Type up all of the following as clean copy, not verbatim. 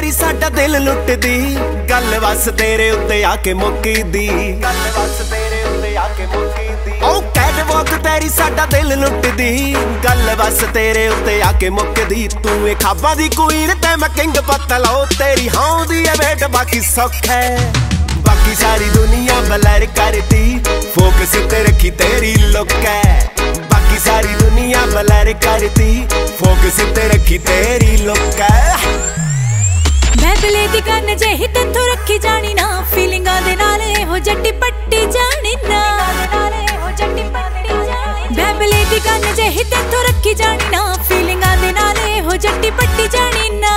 ਤੇਰੀ ਸਾਡਾ ਦਿਲ ਲੁੱਟਦੀ, ਗੱਲ ਬਸ ਤੇਰੇ ਉੱਤੇ ਆ ਕੇ ਮੁੱਕਦੀ, ਗੱਲ ਬਸ ਤੇਰੇ ਉੱਤੇ ਆ ਕੇ ਮੁੱਕਦੀ। ਓ ਕੈਟਵਾਕ ਤੇਰੀ ਸਾਡਾ ਦਿਲ ਲੁੱਟਦੀ, ਗੱਲ ਬਸ ਤੇਰੇ ਉੱਤੇ ਆ ਕੇ ਮੁੱਕਦੀ। ਤੂੰ ਏ ਖਾਬਾਂ ਦੀ ਕੁਈਨ ਤੇ ਮੈਂ ਕਿੰਗ ਪਤਲੋ, ਤੇਰੀ ਹਾਉਂਦੀ ਏ ਵੇਟ ਬਾਕੀ ਸੁੱਖ ਹੈ। ਬਾਕੀ ਸਾਰੀ ਦੁਨੀਆ ਬਲਰ ਕਰਦੀ, ਫੋਕਸ ਤੇ ਰੱਖੀ ਤੇਰੀ ਲੁੱਕ ਹੈ। ਬਾਕੀ ਸਾਰੀ ਦੁਨੀਆ ਬਲਰ ਕਰਦੀ, ਫੋਕਸ ਤੇ ਰੱਖੀ ਤੇਰੀ ਲੁੱਕ ਹੈ। ਮੈਂ ਬਲੇ ਦੀ ਕੰਨ ਜਿਹੀ ਤੈਥੋਂ ਰੱਖੀ ਜਾਣੀ ਨਾ, ਫੀਲਿੰਗਾਂ ਦੇ ਨਾਲ ਇਹੋ ਜੱਟੀ ਪੱਟੀ ਜਾਣੀ ਨਾ। ਮੈਂ ਬਲੇ ਦੀ ਕੰਨ ਜਿਹੀ ਤੈਥੋਂ ਰੱਖੀ ਜਾਣੀ ਨਾ, ਫੀਲਿੰਗਾਂ ਦੇ ਨਾਲ ਇਹੋ ਜੱਟੀ ਪੱਟੀ ਜਾਣੀ ਨਾ।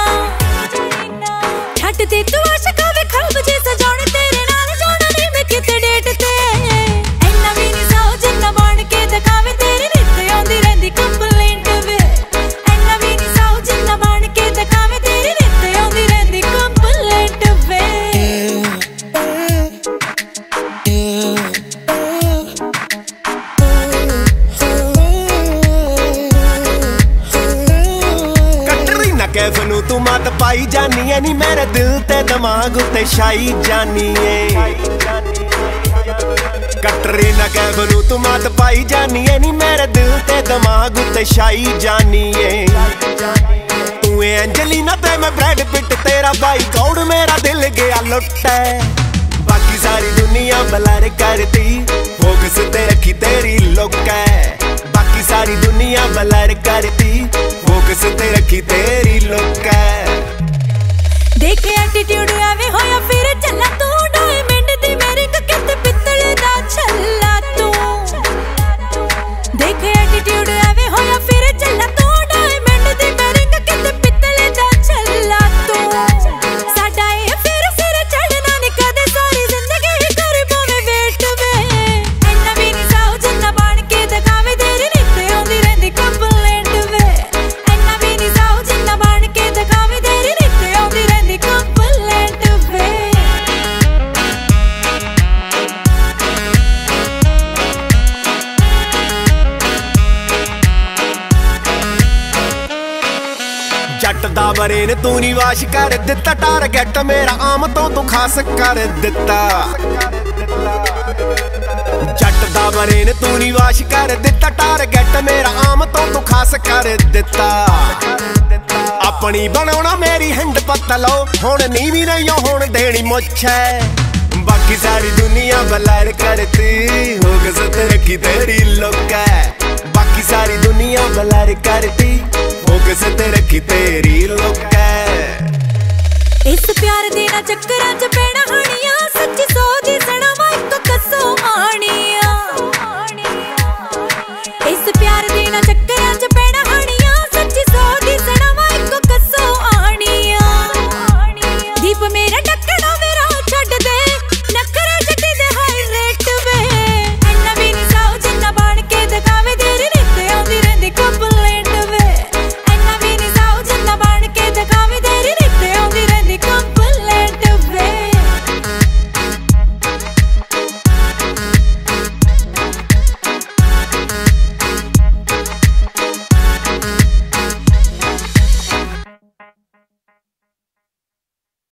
ਛੱਡ ਦੇ ਤੂੰ ਆਸ਼ਕਾਂ ਵੇ ਖੂਬ ਜੇ ਸਜਾਉਣੇ, ਤੇਰੇ ਨਾਲ ਜਾਣਾ ਨਹੀਂ ਮੈਂ ਕਿਤੇ ਡੇਟ ਤੇ। ਇੰਨਾ ਵੀ ਨਹੀਂ ਸੌ ਜਿੰਨਾ ਬਣ ਕੇ ਦਿਖਾਵੇਂ, ਤੇਰੀ ਨਿੱਤ ਆਉਂਦੀ ਰਹਿੰਦੀ ਕੰਪਲੇਂਟ ਵੇ। ਇੰਨਾ ਵੀ ਨਹੀਂ ਸੌ ਜਿੰਨਾ ਬਣ ਕੇ ਦਿਖਾਵੇਂ, ਤੇਰੀ ਨਿੱਤ ਆਉਂਦੀ ਰਹਿੰਦੀ ਕੰਪਲੇਂਟ ਵੇ। ਕੈਟਰੀਨਾ ਕੈਫ ਨੂੰ ਤੂੰ ਮੱਤ ਪਾਈ ਜਾਨੀ ਐ ਨੀ, ਮੇਰੇ ਦਿਲ ਤੇ ਦਿਮਾਗ ਉੱਤੇ ਛਾਈ ਜਾਨੀ ਏ। ਕੈਟਰੀਨਾ ਕੈਫ ਨੂੰ ਤੂੰ ਮੱਤ ਪਾਈ ਜਾਨੀ ਐ ਨੀ, ਮੇਰੇ ਦਿਲ ਤੇ ਦਿਮਾਗ ਉੱਤੇ ਛਾਈ ਜਾਨੀ ਏ। ਤੂੰ ਏ ਐਂਜਲੀਨਾ ਤੇ ਮੈਂ ਬ੍ਰੈਡ ਪਿਟ, ਤੇਰਾ ਬਾਈ ਕੌੜ ਮੇਰਾ ਦਿਲ ਗਿਆ ਲੁੱਟ ਹੈ। ਬਾਕੀ ਸਾਰੀ ਦੁਨੀਆ ਬਲਰ ਕਰਦੀ, ਫੋਕਸ ਤੇ ਰੱਖੀ ਤੇਰੀ ਲੁੱਕ ਹੈ। ਬਾਕੀ ਸਾਰੀ ਦੁਨੀਆ ਬਲਰ ਕਰਦੀ, ਫੋਕਸ ਤੇ ਰੱਖੀ ਤੇਰੀ ਲੁੱਕ ਹੈ। ਦੇਖ ਐਟੀਟਿਊਡ ਆਵੇ ਹੋਇਆ ਫਿਰ ਚੱਲਾ ਤੂੰ, ਡਾਇਮੰਡ ਦੀ ਮੇਰੀ ਕਿਤੇ ਪਿੱਤਲ ਦਾ ਛੱਲਾ ਤੂੰ। ਦੇਖ ਐਟੀਟਿਊਡ ਆਵੇ ਹੋਇਆ ਫਿਰ ਚੱਲਾ ਤੂੰ, ਡਾਇਮੰਡ ਦੀ ਮੇਰੀ ਕਿਤੇ ਪਿੱਤਲ ਦਾ ਛੱਲਾ ਤੂੰ। ਸਾਡਾ ਇਹ ਫਿਰ ਚੜਨਾ ਨੀ ਕਦੇ, ਸਾਰੀ ਜ਼ਿੰਦਗੀ ਕਰ ਪਾਵੇਂ ਵੇਟ ਵੇ। ਇੰਨਾ ਵੀ ਨਹੀਂ ਸੌ ਜਿੰਨਾ ਬਣ ਕੇ ਦਿਖਾਵੇਂ, ਤੇਰੀ ਨਿੱਤ ਆਉਂਦੀ ਰਹਿੰਦੀ ਕੰਪਲੇਂਟ ਵੇ। ਇੰਨਾ ਵੀ ਨਹੀਂ ਸੌ ਜਿੰਨਾ ਬਣ ਕੇ ਦਿਖਾਵੇਂ, ਤੇਰੀ ਨਿੱਤ ਆਉਂਦੀ ਰਹਿੰਦੀ ਕੰਪਲੇਂਟ ਵੇ। ਜੱਟ ਦਾ ਬਰੇਨ ਤੂੰ ਨੀ ਵਾਸ਼ ਕਰ ਦਿੱਤਾ, ਟਾਰਗੇਟ ਮੇਰਾ ਆਮ ਤੋਂ ਤੂੰ ਖਾਸ ਕਰ ਦਿੱਤਾ। ਜੱਟ ਦਾ ਬਰੇਨ ਤੂੰ ਨੀ ਵਾਸ਼ ਕਰ ਦਿੱਤਾ, ਟਾਰਗੇਟ ਮੇਰਾ ਆਮ ਤੋਂ ਤੂੰ ਖਾਸ ਕਰ ਦਿੱਤਾ। ਆਪਣੀ ਬਣਾਉਣਾ ਮੇਰੀ ਹਿੰਡ ਪਤਲੋ, ਹੁਣ ਨੀਵੀਂ ਨਹੀਂ ਹੁਣ ਦੇਣੀ ਮੁੱਛ ਹੈ। ਬਾਕੀ ਸਾਰੀ ਦੁਨੀਆ ਬਲਰ ਕਰਦੀ, ਫੋਕਸ ਤੇ ਰੱਖੀ ਤੇਰੀ ਲੁੱਕ ਹੈ। ਬਾਕੀ ਸਾਰੀ ਦੁਨੀਆ ਬਲਰ ਕਰਦੀ, ਫੋਕਸ ਤੇ ਰੱਖੀ ਤੇਰੀ ਲੁੱਕ ਹੈ। ਇਸ ਪਿਆਰ ਦੇ ਨਾ ਚੱਕਰਾਂ 'ਚ ਪੈਣਾ